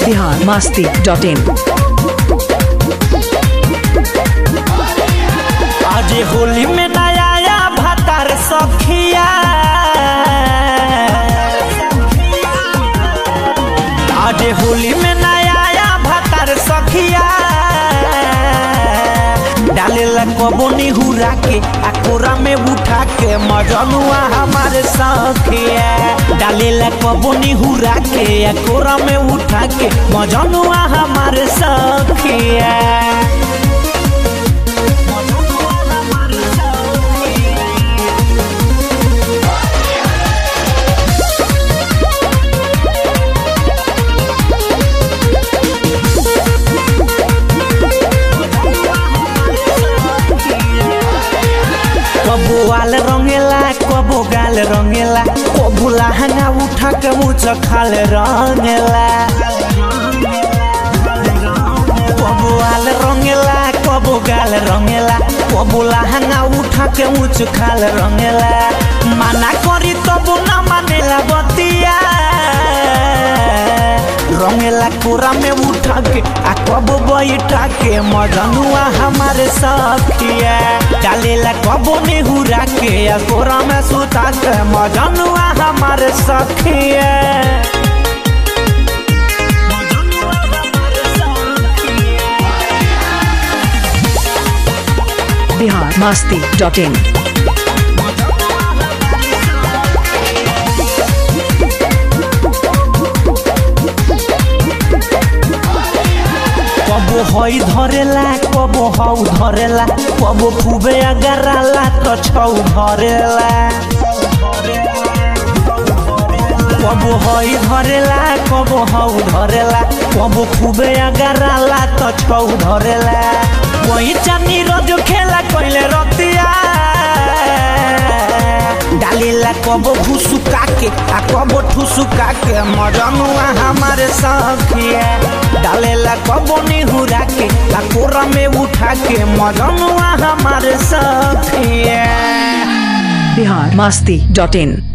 biharmasti.in। आज होली में नया भातार सखिया, आज होली में नया भातार सखिया, डालेला कबो निहुरा के आ कोरा में उठा के मजनुआ हमारे सखिया, डालेला कबो निहुरा के आ कोरा में उठा के मजनुआ हमारे सखिया। कबो आल रंगेला कबो गाल रंगेला, कबो लहंगा उठा के मुँह खाल रंगेला। कबो आल रंगेला कबो गाल रंगेला, कबो लहंगा उठा के मुँह खाल रंगेला। माना करी तबो ना मानेला बतिया, रंगेला कोरा में उठा के आ कबो बैठा के मजनुआ हमारे सखिया, डालेला कबो निहुरा के आ कोरा में सुता के मजनुआ हमारे सखिया। biharmasti.in। कबो हई धरेला कबो हऊ धरेला, कबो खूबे अगराला तो छौ धरेला। कबो हई धरेला कबो हऊ धरेला, कबो खूबे अगराला तो छौ धरेला। वही चानी रोज खेला कइले रतिया, डालेला कबो घुसुका के आ कबो ठुसुका के मजनुआ हमारे सखिया, डालेला कबो निहुरा के आ कोरा में उठा के मजनुआ हमारे सखिया। biharmasti.in।